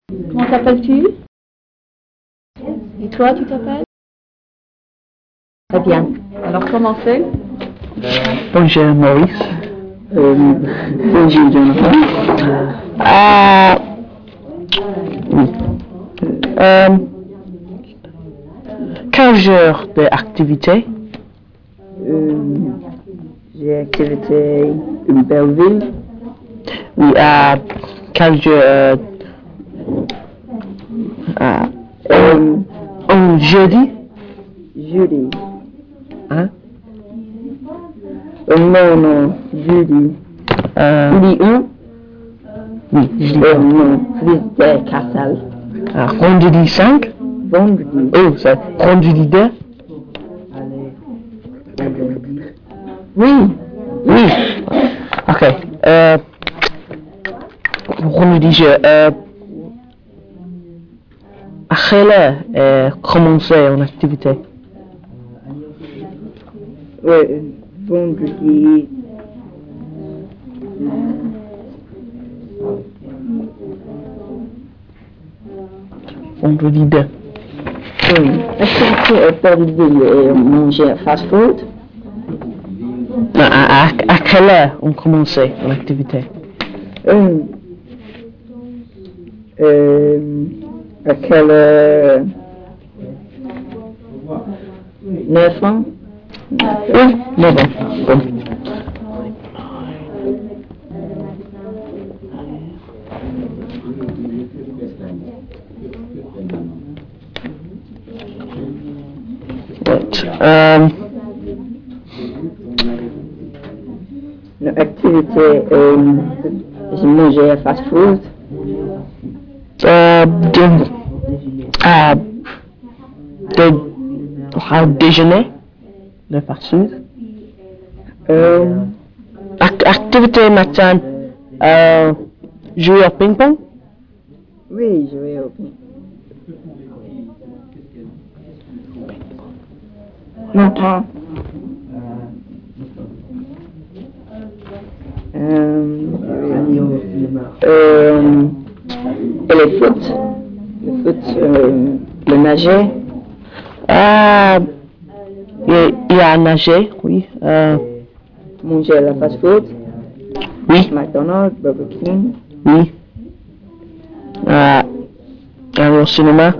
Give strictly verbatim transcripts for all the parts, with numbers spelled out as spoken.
Comment t'appelles-tu? Et toi, tu t'appelles? Très bien. Alors, commencez. Bonjour Maurice. Euh, bonjour Jonathan. Euh, oui. Euh, quinze heures d'activité. Euh, j'ai activité une Belleville. Oui, à quinze heures. Euh, euh, oh, jeudi. Jeudi. Hein? Euh, non, non, jeudi. Euh, jeudi un? Oui, jeudi un. Non, c'était Cassel. Ah, vendredi cinq? Vendredi. Oh, c'est vendredi deux? Oui. Oui. Ok. Euh, vendredi je... Euh, à quelle heure euh, commencer en activité? Oui, vendredi... Vendredi deux. Oui. Est-ce que tu peux dire manger fast-food? À, à, à quelle heure on commençait l'activité? Euh, euh, à quelle heure? neuf ans? Oui, neuf ans. Bon. Right. Um, L'activité est manger fast-food. Euh, de, euh, de, à déjeuner, le fast-food. Euh, act activité matin, euh, jouer au ping-pong. Oui, jouer au ping-pong. Non, non. Euh, euh, et le foot, le foot, euh, le nager. Ah, il, il y a nager, oui. Euh, manger la fast-food. Oui. McDonald's, Burger King. Oui. Euh, aller au cinéma.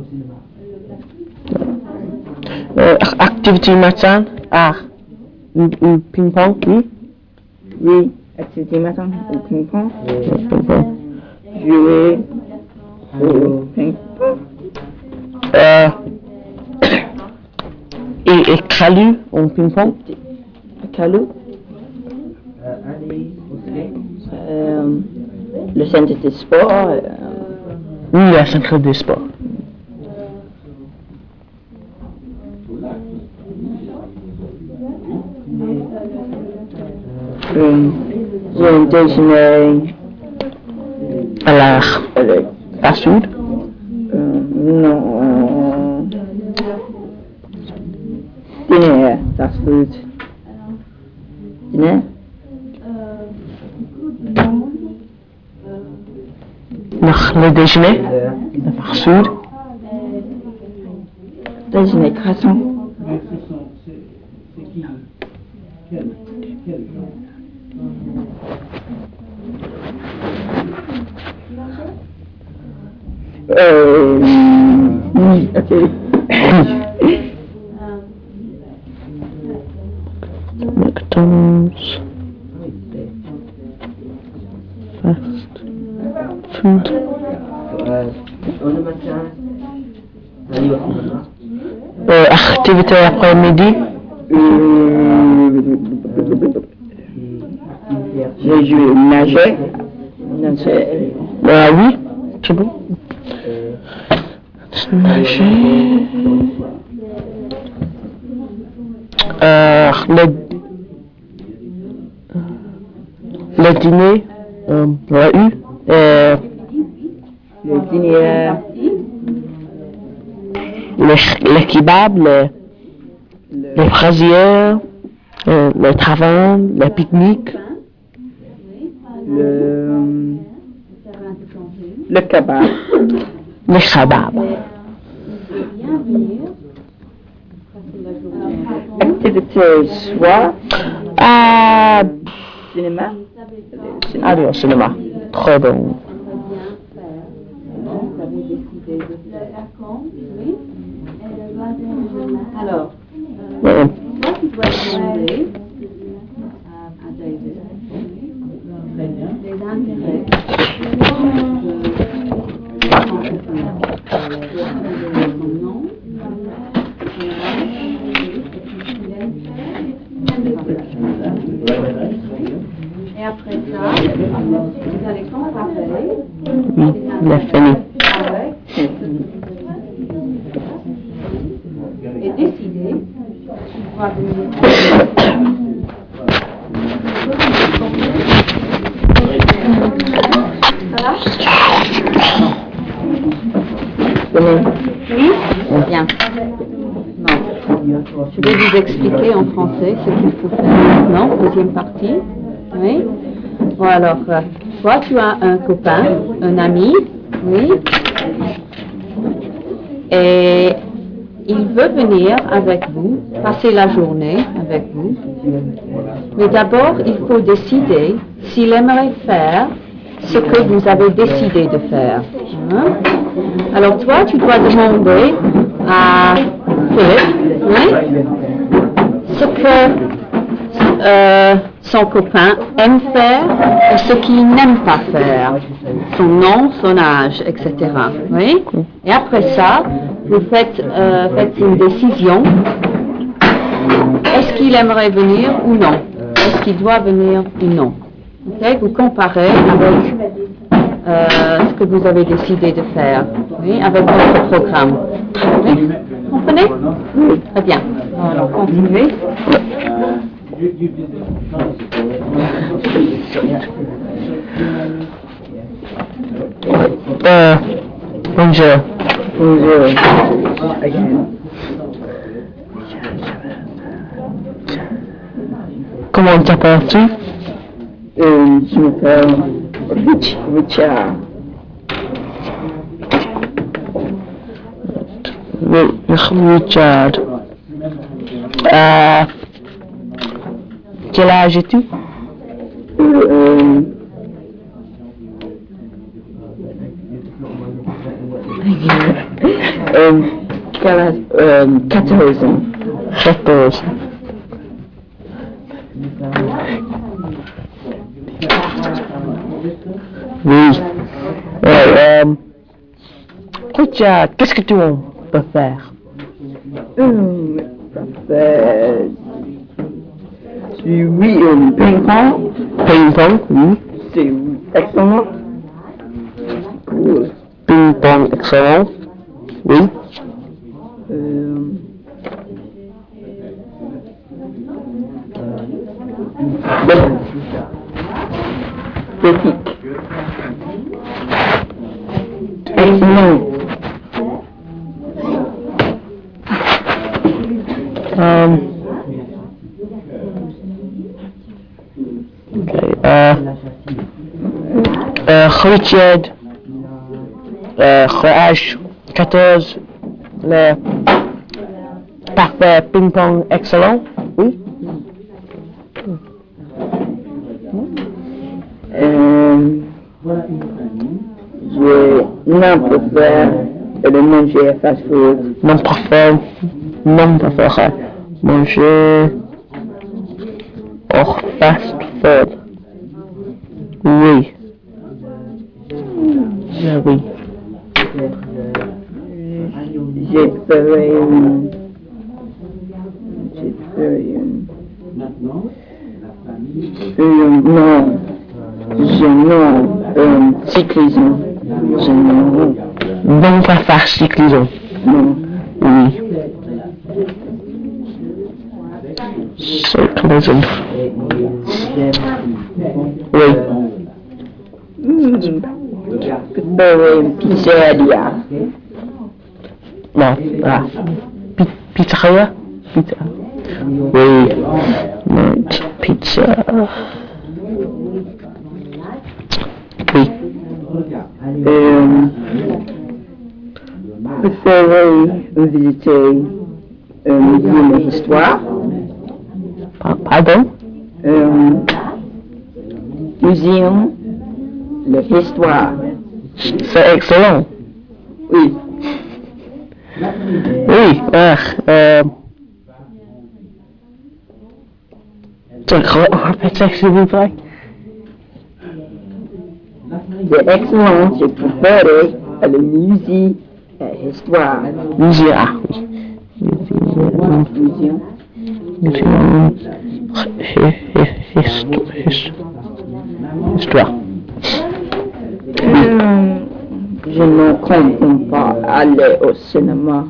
Euh, activité matin. Ah, ou, ou ping-pong, oui. Oui, activité matin ou ping-pong. Ping-pong. Jouer au ping-pong. Euh, et, et Calou au ping-pong. Calou. Euh, le centre des sports. Euh, oui, le centre des sports. Euh, j'ai un déjeuner à la fast-food. Euh, non. Euh, dîner, fast-food. Dîner. Nach le déjeuner, le fast-food. Déjeuner croissant. Euh, oui, ok. McDonald's. Fast food. Euh, activité après-midi. Euh, j'ai joué nager. Nager. Euh, oui, c'est bon. Nager. Euh, le, le dîner, euh, la U, euh, le dîner, le, le kebab, le, les brasières, euh, le taverne, le pique-nique, le, Le kebab. Le kebab. Activité soir. Ah, Cinéma. aller au cinéma. Très bon. Alors, Oui. toi, tu dois demander à David les intérêts son nom, et après ça, vous allez comparer Oui, la famille. avec et décider qui doit venir. Oui, bien. Non. Je vais vous expliquer en français ce qu'il faut faire maintenant, deuxième partie. Oui. Bon alors, euh, toi tu as un copain, un ami, oui. Et il veut venir avec vous, passer la journée avec vous. Mais d'abord, il faut décider s'il aimerait faire ce que vous avez décidé de faire. Hein? Alors toi, tu dois demander à Philippe, oui, ce que euh, son copain aime faire et ce qu'il n'aime pas faire, son nom, son âge, et cetera. Oui? Et après ça, vous faites, euh, faites une décision. Est-ce qu'il aimerait venir ou non? Est-ce qu'il doit venir ou non? Okay? Vous comparez avec euh, ce que vous avez décidé de faire, oui, avec votre programme. Oui? Vous comprenez? Oui. Très bien. Alors, continuez. Euh, bonjour. Bonjour. Again. Comment t'appelles-tu? Euh, je m'appelle Rich, Richard. Richard. Euh, quel âge es-tu? Euh, euh, quel âge? Euh, quatorze ans. quatorze. Oui. Ouais, euh, Richard, qu'est-ce que tu peux faire? Euh, ça fait... Oui, euh, ping-pong. Ping-pong, oui. C'est excellent. Cool. Ping-pong, excellent. Oui. Euh, Bétique. Excellent. Um, okay. Uh, uh, Richard, uh, âge quatorze, le parfait ping-pong excellent, oui. Euh, je non préfère de manger fast food. Non préfère, non préfère manger hors fast food. Oui. Ah, oui. J'ai fait une... J'ai fait une... une... Non. Je non. Euh, cyclisme. Je non. Non préfère cyclisme. Non. Oui. Cyclisme. Oui. Mm. Préfère une pizzeria. Non. Ah. Pi- Pizzeria? Pizza. Oui. Non, pizza. Oui. Euh, préférez visiter un musée d'histoire. Pardon? Euh, muséum de l'histoire. C'est excellent. Oui. Oui, ah, euh... Tu répètes ça, s'il vous plaît? C'est excellent, je préfère le musée d'histoire. Musée, ah oui. Muséum. Muséum. Histoire. Euh, je ne compte pas aller au cinéma.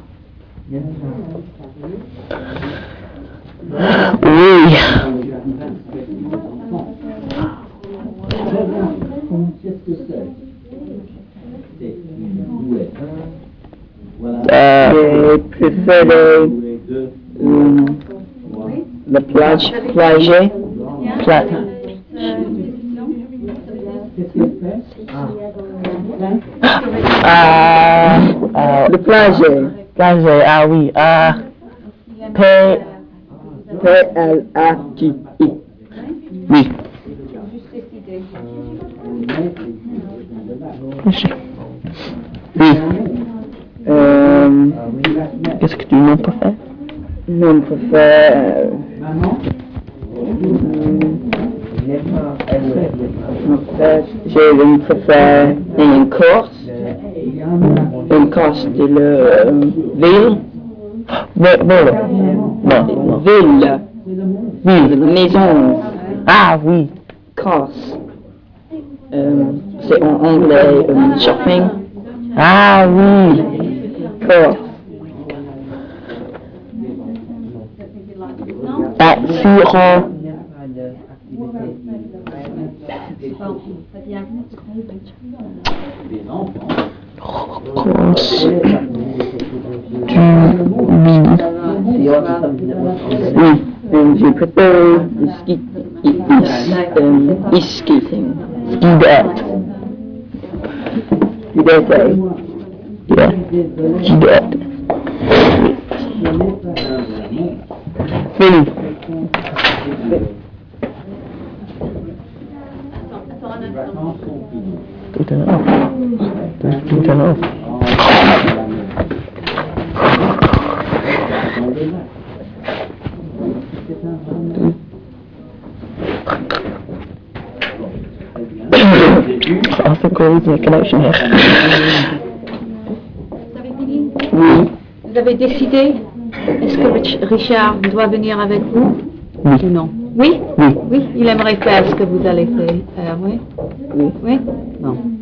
Oui. Euh, je préfère euh, la plage, plage, Pla Ah, euh, le plage, plage, ah oui, ah, P, P L A G I. oui. Oui. Euh, Qu'est-ce que tu n'en peux faire? non, préfère, je préfère une course, une course de la ville, Volo. Non, non. ville, Oui. maison, Ah oui. course. Euh, c'est en anglais um, shopping, Ah oui. course. Ah, sirop. Course. Du mini. Oui, um, je préfère le ski, is, um, ice skating. Ski date. Liberté. Yeah. Ski date. Fini. Tout est là. Tout est là. I think we're losing a connection here. Vous avez fini? Oui. Vous avez décidé? Est-ce que Rich- Richard doit venir avec vous? Oui. Ou non? Oui? Oui. Oui, il aimerait faire ce que vous allez faire. Euh, oui? Oui. Oui? Bon.